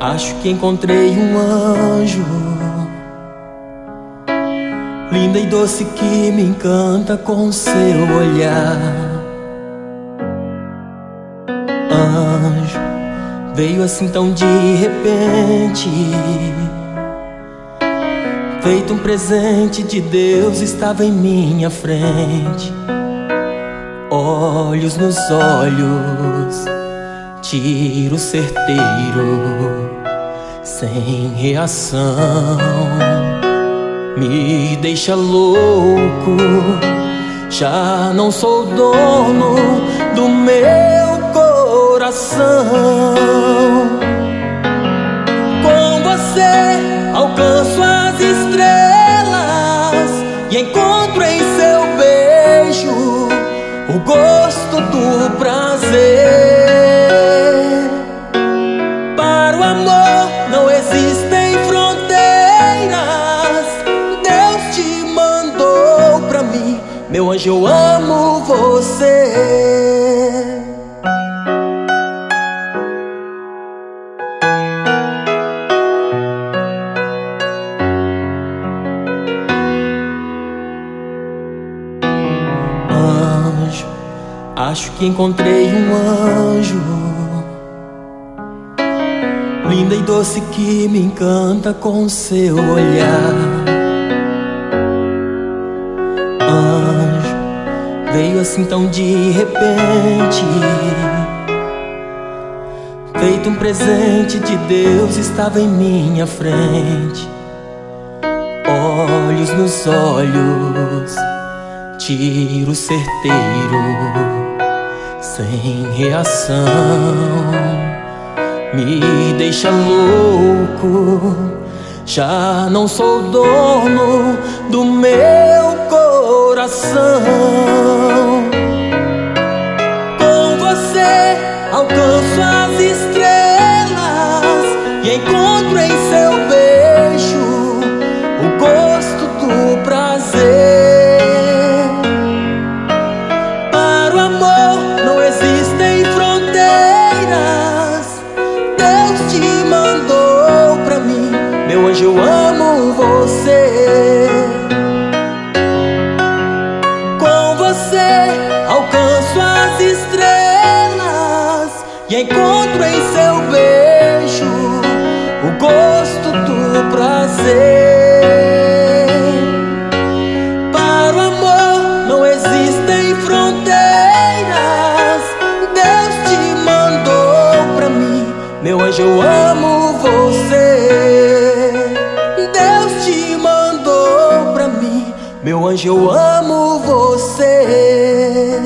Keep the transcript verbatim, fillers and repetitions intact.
Acho que encontrei um anjo, linda e doce, que me encanta com seu olhar. Anjo, veio assim tão de repente, feito um presente de Deus, estava em minha frente. Olhos nos olhos, tiro certeiro, sem reação, me deixa louco. Já não sou dono do meu coração. Com você alcanço as estrelas e encontro em seu beijo o gosto do prazer. Para o amor não existem fronteiras. Deus te mandou pra mim, meu anjo, eu amo você. Anjo, acho que encontrei um anjo, linda e doce, que me encanta com seu olhar. Anjo, veio assim tão de repente, feito um presente de Deus, estava em minha frente. Olhos nos olhos, tiro certeiro, sem reação, me deixa louco. Já não sou dono do meu coração. Com você alcanço as estrelas e encontro em seu beijo o gosto do prazer. Para o amor não existem fronteiras. Deus te mandou pra mim, meu anjo, eu amo você. Com você alcanço as estrelas e encontro em seu beijo o gosto do prazer. Para o amor não existem fronteiras. Deus te mandou pra mim, meu anjo, eu amo você. Deus te mandou pra mim, meu anjo, eu amo você.